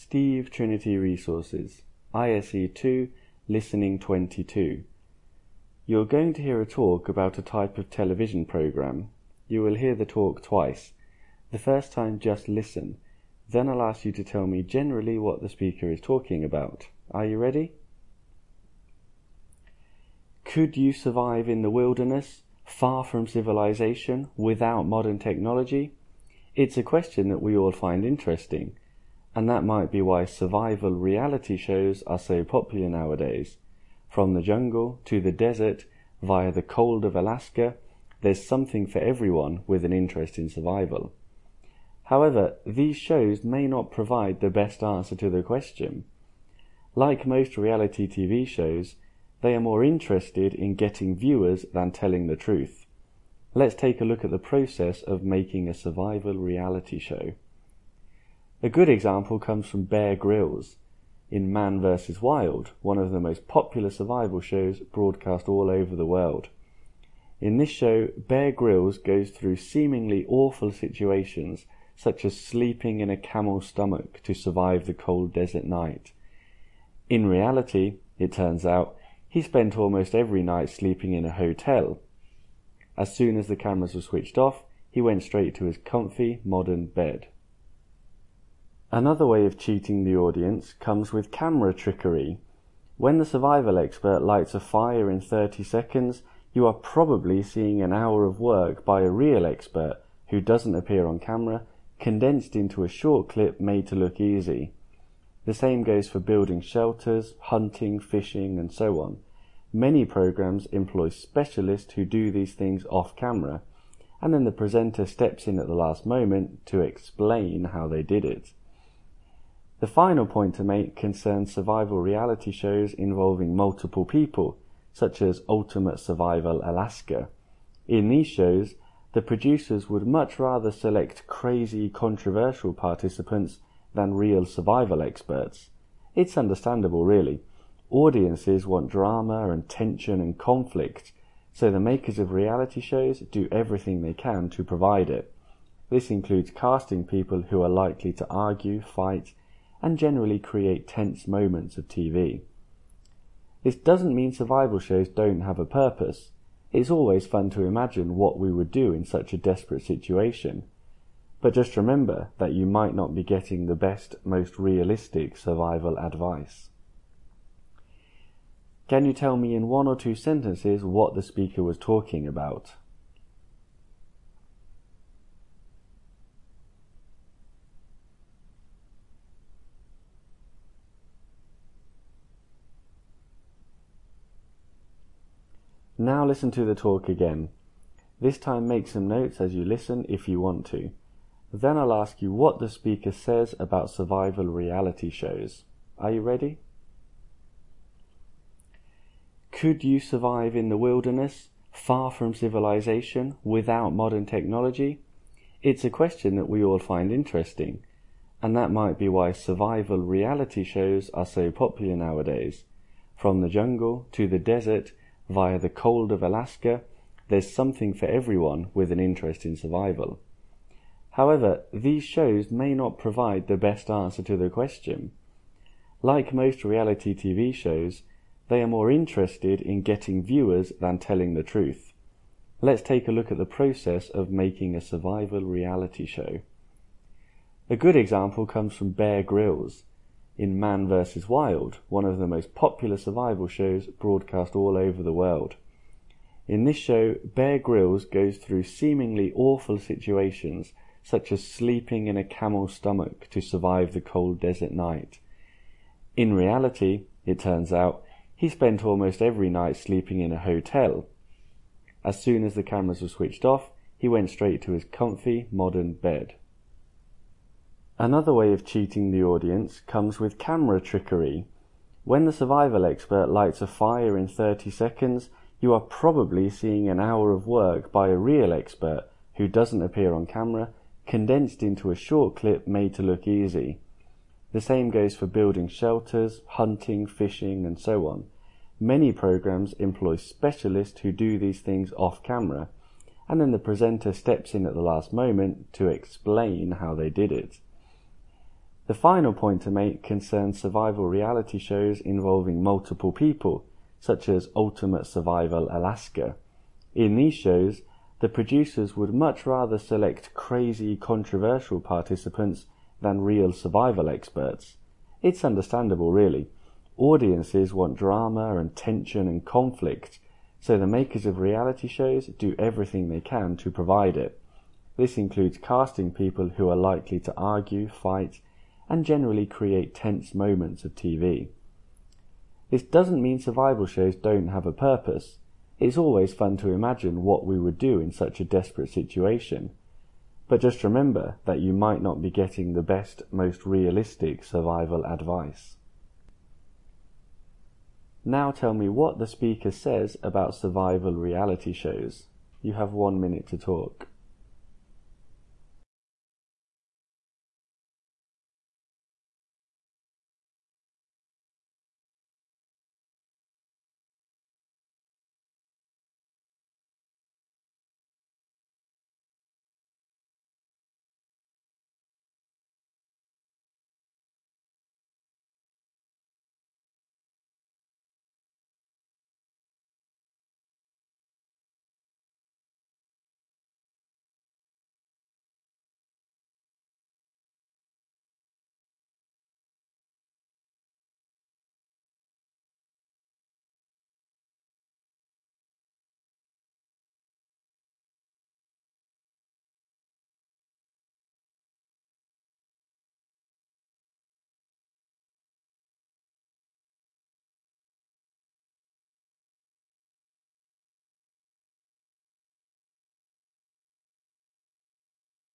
Steve Trinity Resources, ISE 2, Listening 22. You're going to hear a talk about a type of television program. You will hear the talk twice. The first time just listen, then I'll ask you to tell me generally what the speaker is talking about. Are you ready? Could you survive in the wilderness, far from civilization, without modern technology? It's a question that we all find interesting, and that might be why survival reality shows are so popular nowadays. From the jungle to the desert, via the cold of Alaska, there's something for everyone with an interest in survival. However, these shows may not provide the best answer to the question. Like most reality TV shows, they are more interested in getting viewers than telling the truth. Let's take a look at the process of making a survival reality show. A good example comes from Bear Grylls in Man vs. Wild, one of the most popular survival shows broadcast all over the world. In this show, Bear Grylls goes through seemingly awful situations, such as sleeping in a camel's stomach to survive the cold desert night. In reality, it turns out, he spent almost every night sleeping in a hotel. As soon as the cameras were switched off, he went straight to his comfy, modern bed. Another way of cheating the audience comes with camera trickery. When the survival expert lights a fire in 30 seconds, you are probably seeing an hour of work by a real expert who doesn't appear on camera, condensed into a short clip made to look easy. The same goes for building shelters, hunting, fishing, and so on. Many programs employ specialists who do these things off camera, and then the presenter steps in at the last moment to explain how they did it. The final point to make concerns survival reality shows involving multiple people, such as Ultimate Survival Alaska. In these shows, the producers would much rather select crazy, controversial participants than real survival experts. It's understandable, really. Audiences want drama and tension and conflict, so the makers of reality shows do everything they can to provide it. This includes casting people who are likely to argue, fight, and generally create tense moments of TV. This doesn't mean survival shows don't have a purpose. It's always fun to imagine what we would do in such a desperate situation. But just remember that you might not be getting the best, most realistic survival advice. Can you tell me in 1 or 2 sentences what the speaker was talking about? Now listen to the talk again. This time make some notes as you listen if you want to. Then I'll ask you what the speaker says about survival reality shows. Are you ready? Could you survive in the wilderness, far from civilization, without modern technology? It's a question that we all find interesting, and that might be why survival reality shows are so popular nowadays. From the jungle to the desert, via the cold of Alaska, there's something for everyone with an interest in survival. However, these shows may not provide the best answer to the question. Like most reality TV shows, they are more interested in getting viewers than telling the truth. Let's take a look at the process of making a survival reality show. A good example comes from Bear Grylls in Man vs. Wild, one of the most popular survival shows broadcast all over the world. In this show, Bear Grylls goes through seemingly awful situations, such as sleeping in a camel's stomach to survive the cold desert night. In reality, it turns out, he spent almost every night sleeping in a hotel. As soon as the cameras were switched off, he went straight to his comfy, modern bed. Another way of cheating the audience comes with camera trickery. When the survival expert lights a fire in 30 seconds, you are probably seeing an hour of work by a real expert who doesn't appear on camera, condensed into a short clip made to look easy. The same goes for building shelters, hunting, fishing, and so on. Many programs employ specialists who do these things off camera, and then the presenter steps in at the last moment to explain how they did it. The final point to make concerns survival reality shows involving multiple people, such as Ultimate Survival Alaska. In these shows, the producers would much rather select crazy, controversial participants than real survival experts. It's understandable, really. Audiences want drama and tension and conflict, so the makers of reality shows do everything they can to provide it. This includes casting people who are likely to argue, fight, and generally create tense moments of TV. This doesn't mean survival shows don't have a purpose. It's always fun to imagine what we would do in such a desperate situation. But just remember that you might not be getting the best, most realistic survival advice. Now tell me what the speaker says about survival reality shows. You have 1 minute to talk.